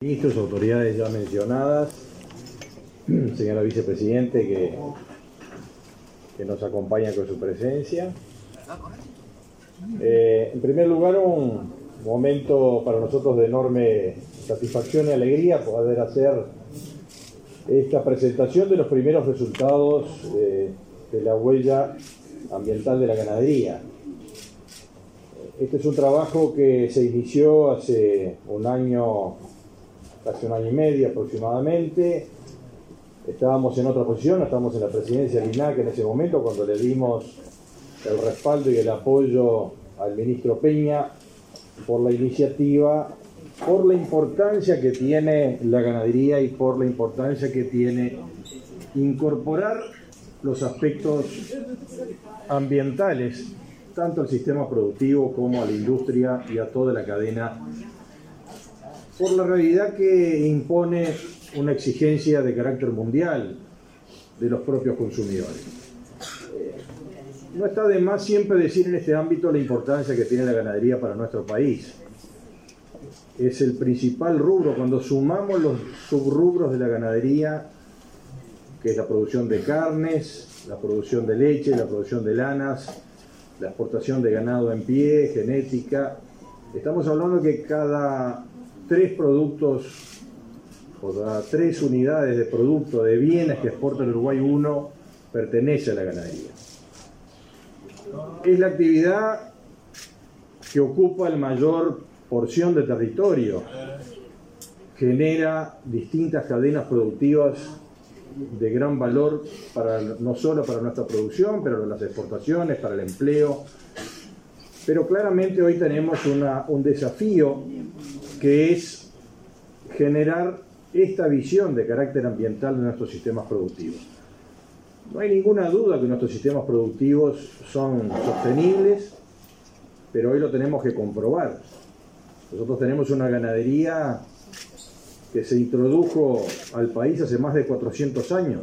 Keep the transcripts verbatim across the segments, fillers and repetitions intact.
Ministros, autoridades ya mencionadas, señora vicepresidente que, que nos acompaña con su presencia. Eh, en primer lugar, un momento para nosotros de enorme satisfacción y alegría poder hacer esta presentación de los primeros resultados de, de la huella ambiental de la ganadería. Este es un trabajo que se inició hace un año, casi un año y medio aproximadamente. Estábamos en otra posición, estábamos en la presidencia del I N A C en ese momento, cuando le dimos el respaldo y el apoyo al ministro Peña por la iniciativa, por la importancia que tiene la ganadería y por la importancia que tiene incorporar los aspectos ambientales, tanto al sistema productivo como a la industria y a toda la cadena, por la realidad que impone una exigencia de carácter mundial de los propios consumidores. No está de más siempre decir en este ámbito la importancia que tiene la ganadería para nuestro país. Es el principal rubro, cuando sumamos los subrubros de la ganadería, que es la producción de carnes, la producción de leche, la producción de lanas, la exportación de ganado en pie, genética. Estamos hablando que cada tres productos, o cada tres unidades de producto, de bienes que exporta el Uruguay, uno pertenece a la ganadería. Es la actividad que ocupa la mayor porción de territorio, genera distintas cadenas productivas de gran valor, para, no solo para nuestra producción, pero para las exportaciones, para el empleo. Pero claramente hoy tenemos una, un desafío que es generar esta visión de carácter ambiental de nuestros sistemas productivos. No hay ninguna duda que nuestros sistemas productivos son sostenibles, pero hoy lo tenemos que comprobar. Nosotros tenemos una ganadería que se introdujo al país hace más de cuatrocientos años,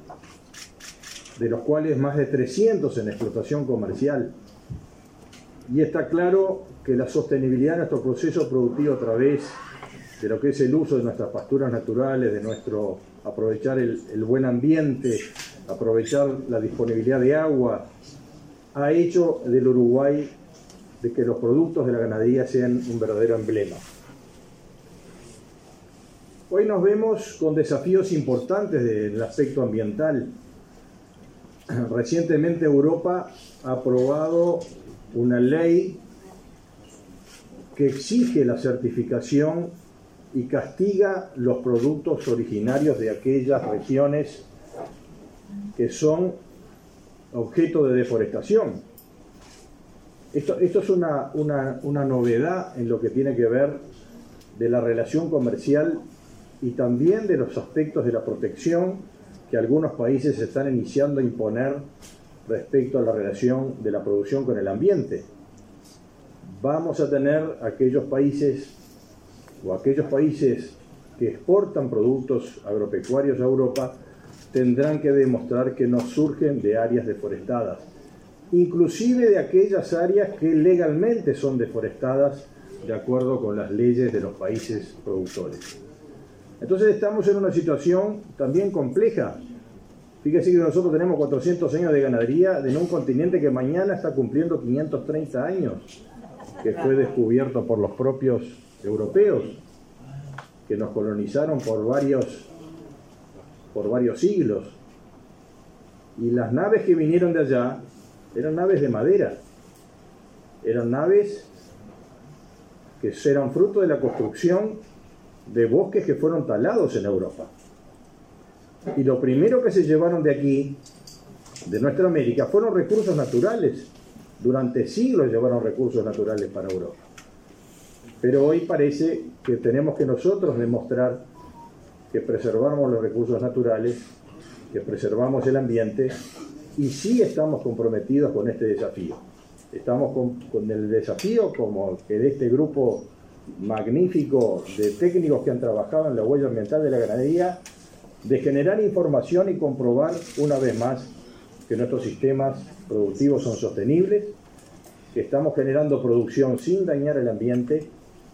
de los cuales más de trescientos en explotación comercial. Y está claro que la sostenibilidad de nuestro proceso productivo a través de lo que es el uso de nuestras pasturas naturales, de nuestro aprovechar el, el buen ambiente, aprovechar la disponibilidad de agua, ha hecho del Uruguay de que los productos de la ganadería sean un verdadero emblema. Hoy nos vemos con desafíos importantes del aspecto ambiental. Recientemente Europa ha aprobado una ley que exige la certificación y castiga los productos originarios de aquellas regiones que son objeto de deforestación. Esto, esto es una, una, una novedad en lo que tiene que ver de la relación comercial y también de los aspectos de la protección que algunos países están iniciando a imponer respecto a la relación de la producción con el ambiente. Vamos a tener aquellos países o aquellos países que exportan productos agropecuarios a Europa tendrán que demostrar que no surgen de áreas deforestadas, inclusive de aquellas áreas que legalmente son deforestadas de acuerdo con las leyes de los países productores. Entonces estamos en una situación también compleja. Fíjese que nosotros tenemos cuatrocientos años de ganadería en un continente que mañana está cumpliendo quinientos treinta años, que fue descubierto por los propios europeos, que nos colonizaron por varios, por varios siglos. Y las naves que vinieron de allá eran naves de madera, eran naves que eran fruto de la construcción de bosques que fueron talados en Europa. Y lo primero que se llevaron de aquí, de nuestra América, fueron recursos naturales. Durante siglos llevaron recursos naturales para Europa. Pero hoy parece que tenemos que nosotros demostrar que preservamos los recursos naturales, que preservamos el ambiente, y sí estamos comprometidos con este desafío. Estamos con, con el desafío como que de este grupo magnífico de técnicos que han trabajado en la huella ambiental de la ganadería, de generar información y comprobar una vez más que nuestros sistemas productivos son sostenibles, que estamos generando producción sin dañar el ambiente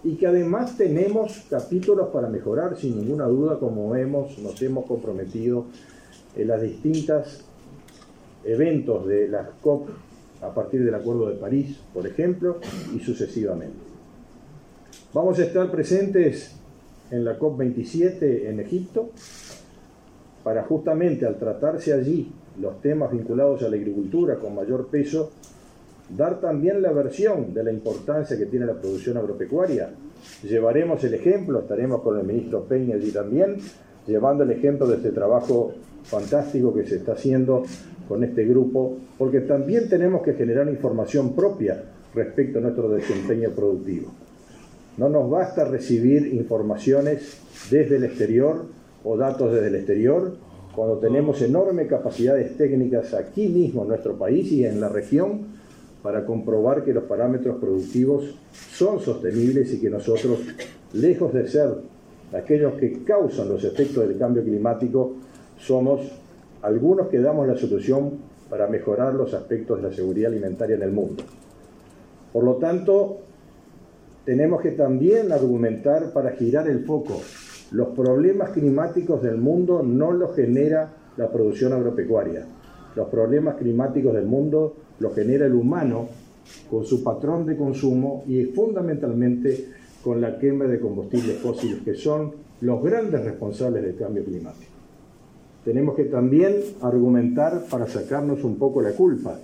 y que además tenemos capítulos para mejorar, sin ninguna duda, como hemos, nos hemos comprometido en las distintas eventos de las COP a partir del Acuerdo de París, por ejemplo, y sucesivamente. Vamos a estar presentes en la COP veintisiete en Egipto para justamente, al tratarse allí los temas vinculados a la agricultura con mayor peso, dar también la versión de la importancia que tiene la producción agropecuaria. Llevaremos el ejemplo, estaremos con el ministro Peña allí también, llevando el ejemplo de este trabajo fantástico que se está haciendo con este grupo, porque también tenemos que generar información propia respecto a nuestro desempeño productivo. No nos basta recibir informaciones desde el exterior o datos desde el exterior, cuando tenemos enormes capacidades técnicas aquí mismo en nuestro país y en la región para comprobar que los parámetros productivos son sostenibles y que nosotros, lejos de ser aquellos que causan los efectos del cambio climático, somos algunos que damos la solución para mejorar los aspectos de la seguridad alimentaria en el mundo. Por lo tanto, tenemos que también argumentar para girar el foco. Los problemas climáticos del mundo no los genera la producción agropecuaria. Los problemas climáticos del mundo los genera el humano con su patrón de consumo y fundamentalmente con la quema de combustibles fósiles, que son los grandes responsables del cambio climático. Tenemos que también argumentar para sacarnos un poco la culpa.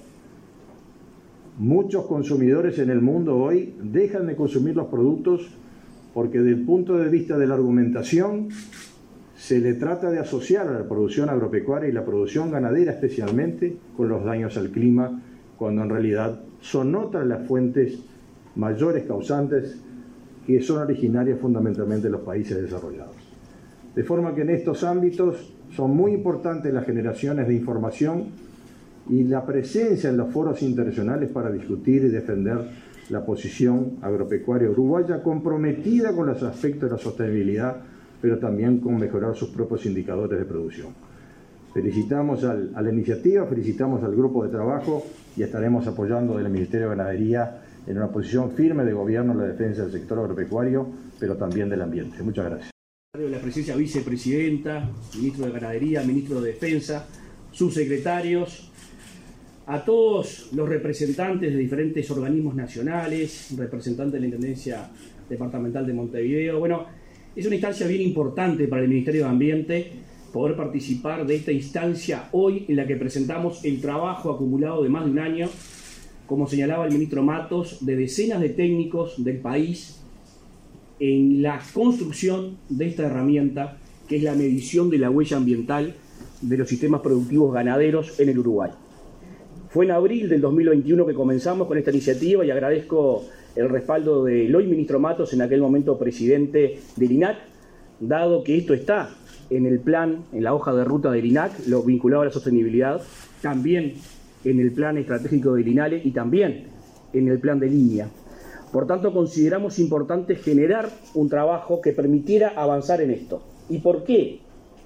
Muchos consumidores en el mundo hoy dejan de consumir los productos porque desde el punto de vista de la argumentación se le trata de asociar a la producción agropecuaria y la producción ganadera especialmente con los daños al clima, cuando en realidad son otras las fuentes mayores causantes que son originarias fundamentalmente de los países desarrollados. De forma que en estos ámbitos son muy importantes las generaciones de información y la presencia en los foros internacionales para discutir y defender la posición agropecuaria uruguaya, comprometida con los aspectos de la sostenibilidad, pero también con mejorar sus propios indicadores de producción. Felicitamos al, a la iniciativa, felicitamos al grupo de trabajo y estaremos apoyando del Ministerio de Ganadería en una posición firme de gobierno en la defensa del sector agropecuario, pero también del ambiente. Muchas gracias. La presencia vicepresidenta, ministro de Ganadería, ministro de Defensa, subsecretarios, a todos los representantes de diferentes organismos nacionales, representantes de la Intendencia Departamental de Montevideo. Bueno, es una instancia bien importante para el Ministerio de Ambiente poder participar de esta instancia hoy en la que presentamos el trabajo acumulado de más de un año, como señalaba el ministro Matos, de decenas de técnicos del país en la construcción de esta herramienta que es la medición de la huella ambiental de los sistemas productivos ganaderos en el Uruguay. Fue en abril del dos mil veintiuno que comenzamos con esta iniciativa y agradezco el respaldo del hoy ministro Matos, en aquel momento presidente del I N A C, dado que esto está en el plan, en la hoja de ruta del I N A C, lo vinculado a la sostenibilidad, también en el plan estratégico del INALE y también en el plan de línea. Por tanto, consideramos importante generar un trabajo que permitiera avanzar en esto. ¿Y por qué?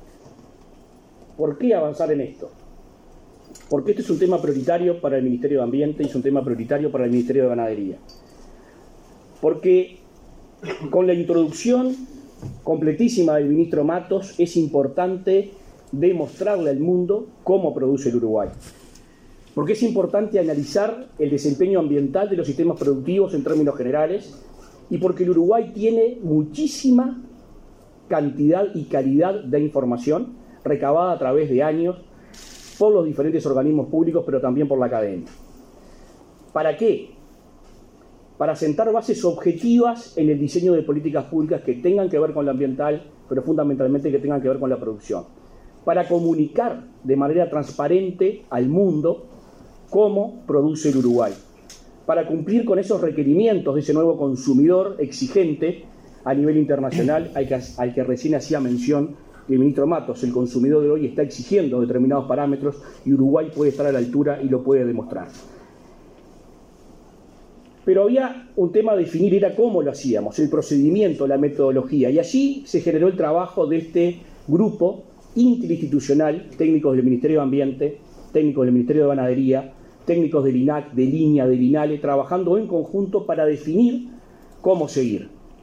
¿Por qué avanzar en esto? Porque este es un tema prioritario para el Ministerio de Ambiente y es un tema prioritario para el Ministerio de Ganadería. Porque con la introducción completísima del ministro Matos es importante demostrarle al mundo cómo produce el Uruguay. Porque es importante analizar el desempeño ambiental de los sistemas productivos en términos generales y porque el Uruguay tiene muchísima cantidad y calidad de información recabada a través de años por los diferentes organismos públicos, pero también por la academia. ¿Para qué? Para sentar bases objetivas en el diseño de políticas públicas que tengan que ver con lo ambiental, pero fundamentalmente que tengan que ver con la producción. Para comunicar de manera transparente al mundo cómo produce el Uruguay. Para cumplir con esos requerimientos de ese nuevo consumidor exigente a nivel internacional al que, al que recién hacía mención el ministro Matos. El consumidor de hoy está exigiendo determinados parámetros y Uruguay puede estar a la altura y lo puede demostrar. Pero había un tema a definir, era cómo lo hacíamos, el procedimiento, la metodología. Y allí se generó el trabajo de este grupo interinstitucional, técnicos del Ministerio de Ambiente, técnicos del Ministerio de Ganadería, técnicos del I N A C, de línea, del INALE, trabajando en conjunto para definir cómo seguir.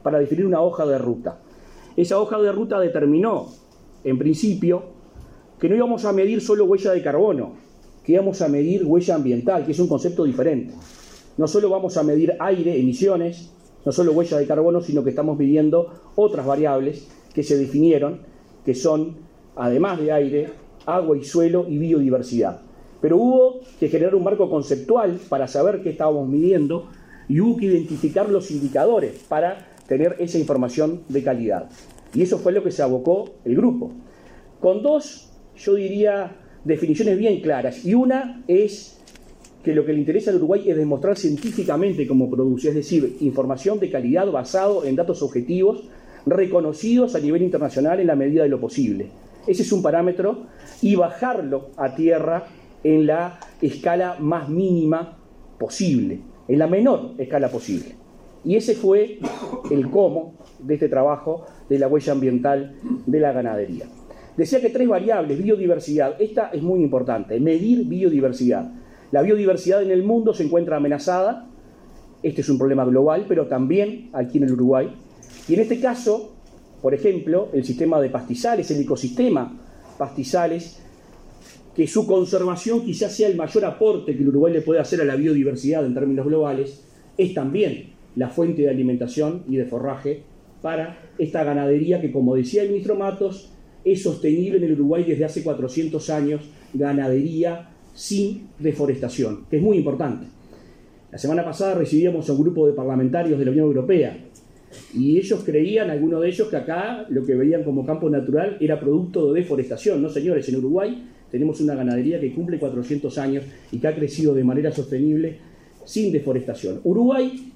para definir una hoja de ruta. Esa hoja de ruta determinó, en principio, que no íbamos a medir solo huella de carbono, que íbamos a medir huella ambiental, que es un concepto diferente. No solo vamos a medir aire, emisiones, no solo huella de carbono, sino que estamos midiendo otras variables que se definieron, que son, además de aire, agua y suelo y biodiversidad. Pero hubo que generar un marco conceptual para saber qué estábamos midiendo y hubo que identificar los indicadores para tener esa información de calidad. Y eso fue lo que se abocó el grupo. Con dos, yo diría, definiciones bien claras. Y una es que lo que le interesa al Uruguay es demostrar científicamente cómo produce, es decir, información de calidad basado en datos objetivos reconocidos a nivel internacional en la medida de lo posible. Ese es un parámetro, y bajarlo a tierra en la escala más mínima posible, en la menor escala posible. Y ese fue el cómo de este trabajo de la huella ambiental de la ganadería. Decía que tres variables, biodiversidad, esta es muy importante, medir biodiversidad. La biodiversidad en el mundo se encuentra amenazada, este es un problema global, pero también aquí en el Uruguay. Y en este caso, por ejemplo, el sistema de pastizales, el ecosistema pastizales, que su conservación quizás sea el mayor aporte que el Uruguay le puede hacer a la biodiversidad en términos globales, es también la fuente de alimentación y de forraje para esta ganadería que, como decía el ministro Matos, es sostenible en el Uruguay desde hace cuatrocientos años, ganadería sin deforestación, que es muy importante. La semana pasada recibíamos a un grupo de parlamentarios de la Unión Europea y ellos creían, algunos de ellos, que acá lo que veían como campo natural era producto de deforestación. No, señores, en Uruguay tenemos una ganadería que cumple cuatrocientos años y que ha crecido de manera sostenible sin deforestación. Uruguay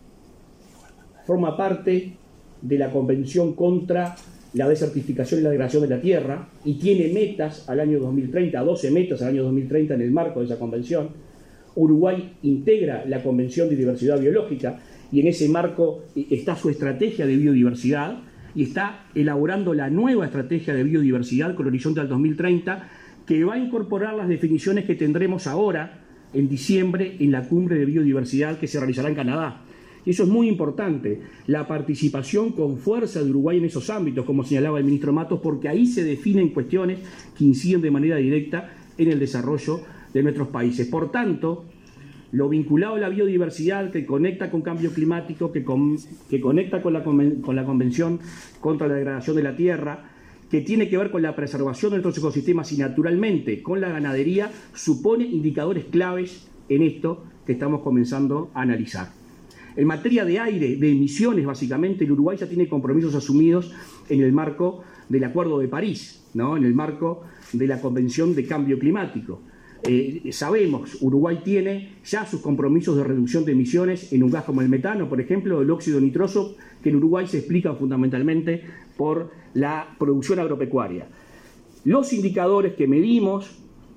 forma parte de la Convención contra la desertificación y la degradación de la tierra y tiene metas al año dos mil treinta, doce metas al año dos mil treinta en el marco de esa convención. Uruguay integra la Convención de Diversidad Biológica y en ese marco está su estrategia de biodiversidad y está elaborando la nueva estrategia de biodiversidad con horizonte al dos mil treinta, que va a incorporar las definiciones que tendremos ahora en diciembre en la cumbre de biodiversidad que se realizará en Canadá. Y eso es muy importante, la participación con fuerza de Uruguay en esos ámbitos, como señalaba el ministro Matos, porque ahí se definen cuestiones que inciden de manera directa en el desarrollo de nuestros países. Por tanto, lo vinculado a la biodiversidad, que conecta con cambio climático, que, con, que conecta con la, con la Convención contra la degradación de la tierra, que tiene que ver con la preservación de nuestros ecosistemas y naturalmente con la ganadería, supone indicadores claves en esto que estamos comenzando a analizar. En materia de aire, de emisiones, básicamente, el Uruguay ya tiene compromisos asumidos en el marco del Acuerdo de París, ¿no? En el marco de la Convención de Cambio Climático. Eh, sabemos, Uruguay tiene ya sus compromisos de reducción de emisiones en un gas como el metano, por ejemplo, el óxido nitroso, que en Uruguay se explica fundamentalmente por la producción agropecuaria. Los indicadores que medimos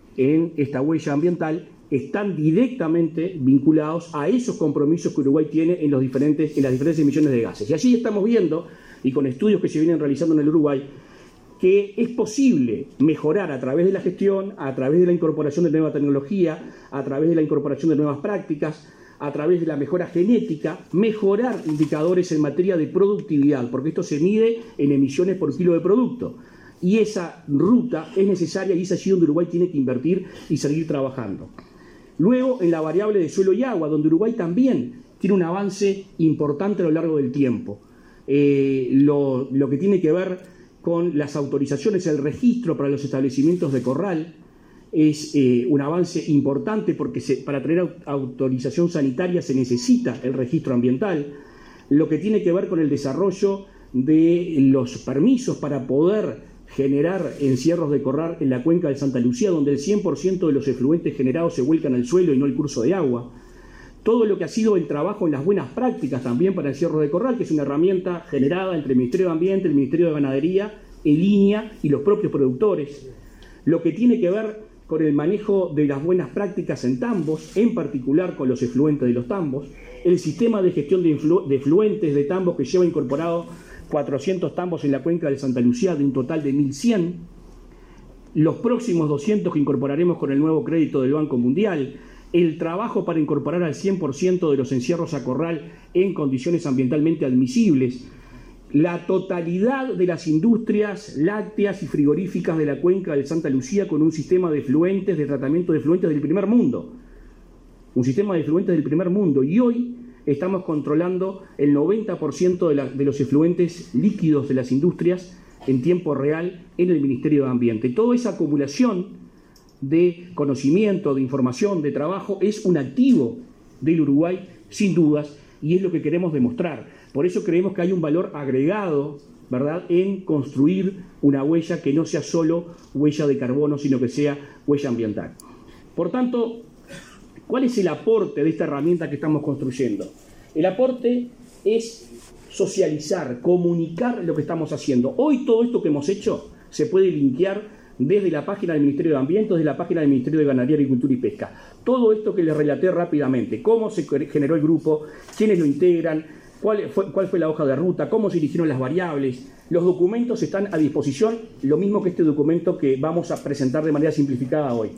en esta huella ambiental están directamente vinculados a esos compromisos que Uruguay tiene en, los diferentes, en las diferentes emisiones de gases. Y allí estamos viendo, y con estudios que se vienen realizando en el Uruguay, que es posible mejorar a través de la gestión, a través de la incorporación de nueva tecnología, a través de la incorporación de nuevas prácticas, a través de la mejora genética, mejorar indicadores en materia de productividad, porque esto se mide en emisiones por kilo de producto. Y esa ruta es necesaria y es allí donde Uruguay tiene que invertir y seguir trabajando. Luego, en la variable de suelo y agua, donde Uruguay también tiene un avance importante a lo largo del tiempo. Eh, lo, lo que tiene que ver con las autorizaciones, el registro para los establecimientos de corral, es eh, un avance importante porque se, para tener autorización sanitaria se necesita el registro ambiental. Lo que tiene que ver con el desarrollo de los permisos para poder generar encierros de corral en la cuenca de Santa Lucía, donde el cien por ciento de los efluentes generados se vuelcan al suelo y no al curso de agua. Todo lo que ha sido el trabajo en las buenas prácticas también para el encierro de corral, que es una herramienta generada entre el Ministerio de Ambiente, el Ministerio de Ganadería, el INIA y los propios productores. Lo que tiene que ver con el manejo de las buenas prácticas en tambos, en particular con los efluentes de los tambos, el sistema de gestión de, influ de efluentes de tambos que lleva incorporado cuatrocientos tambos en la cuenca de Santa Lucía de un total de mil cien, los próximos doscientos que incorporaremos con el nuevo crédito del Banco Mundial, el trabajo para incorporar al cien por ciento de los encierros a corral en condiciones ambientalmente admisibles, la totalidad de las industrias lácteas y frigoríficas de la cuenca del Santa Lucía con un sistema de efluentes, de tratamiento de efluentes del primer mundo. Un sistema de efluentes del primer mundo. Y hoy estamos controlando el noventa por ciento de, la, de los efluentes líquidos de las industrias en tiempo real en el Ministerio de Ambiente. Toda esa acumulación de conocimiento, de información, de trabajo es un activo del Uruguay, sin dudas, y es lo que queremos demostrar. Por eso creemos que hay un valor agregado, ¿verdad?, en construir una huella que no sea solo huella de carbono, sino que sea huella ambiental. Por tanto, ¿cuál es el aporte de esta herramienta que estamos construyendo? El aporte es socializar, comunicar lo que estamos haciendo. Hoy todo esto que hemos hecho se puede linkear desde la página del Ministerio de Ambiente, desde la página del Ministerio de Ganadería, Agricultura y Pesca. Todo esto que les relaté rápidamente, cómo se generó el grupo, quiénes lo integran, cuál fue, cuál fue la hoja de ruta, cómo se eligieron las variables. Los documentos están a disposición, lo mismo que este documento que vamos a presentar de manera simplificada hoy.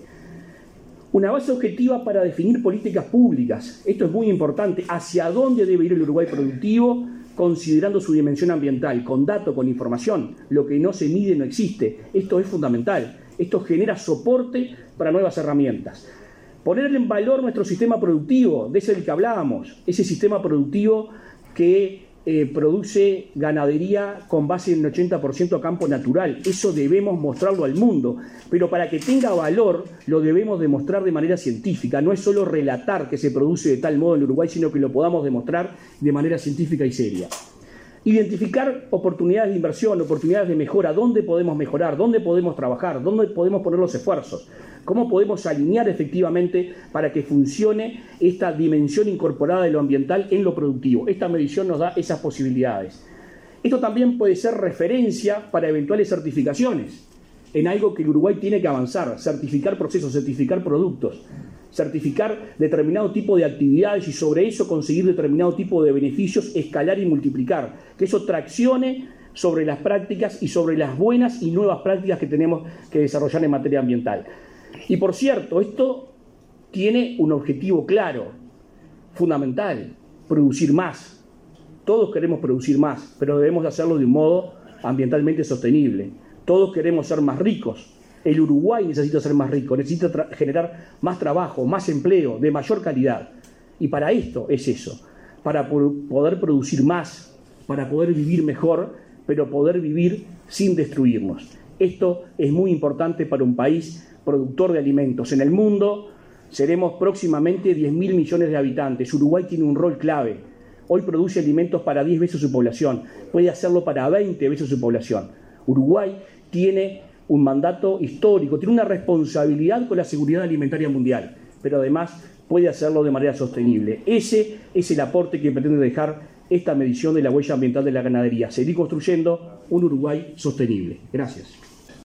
Una base objetiva para definir políticas públicas. Esto es muy importante. ¿Hacia dónde debe ir el Uruguay productivo? Considerando su dimensión ambiental, con datos, con información. Lo que no se mide no existe. Esto es fundamental. Esto genera soporte para nuevas herramientas. Poner en valor nuestro sistema productivo, de ese del que hablábamos, ese sistema productivo que eh, produce ganadería con base en el ochenta por ciento a campo natural. Eso debemos mostrarlo al mundo, pero para que tenga valor lo debemos demostrar de manera científica. No es solo relatar que se produce de tal modo en Uruguay, sino que lo podamos demostrar de manera científica y seria. Identificar oportunidades de inversión, oportunidades de mejora, dónde podemos mejorar, dónde podemos trabajar, dónde podemos poner los esfuerzos, cómo podemos alinear efectivamente para que funcione esta dimensión incorporada de lo ambiental en lo productivo. Esta medición nos da esas posibilidades. Esto también puede ser referencia para eventuales certificaciones, en algo que el Uruguay tiene que avanzar, certificar procesos, certificar productos, certificar determinado tipo de actividades y sobre eso conseguir determinado tipo de beneficios, escalar y multiplicar, que eso traccione sobre las prácticas y sobre las buenas y nuevas prácticas que tenemos que desarrollar en materia ambiental. Y por cierto, esto tiene un objetivo claro, fundamental: producir más. Todos queremos producir más, pero debemos hacerlo de un modo ambientalmente sostenible. Todos queremos ser más ricos. El Uruguay necesita ser más rico, necesita generar más trabajo, más empleo, de mayor calidad. Y para esto es eso, para poder producir más, para poder vivir mejor, pero poder vivir sin destruirnos. Esto es muy importante para un país productor de alimentos. En el mundo seremos próximamente diez mil millones de habitantes. Uruguay tiene un rol clave. Hoy produce alimentos para diez veces su población. Puede hacerlo para veinte veces su población. Uruguay tiene un mandato histórico, tiene una responsabilidad con la seguridad alimentaria mundial, pero además puede hacerlo de manera sostenible. Ese es el aporte que pretende dejar esta medición de la huella ambiental de la ganadería, seguir construyendo un Uruguay sostenible. Gracias.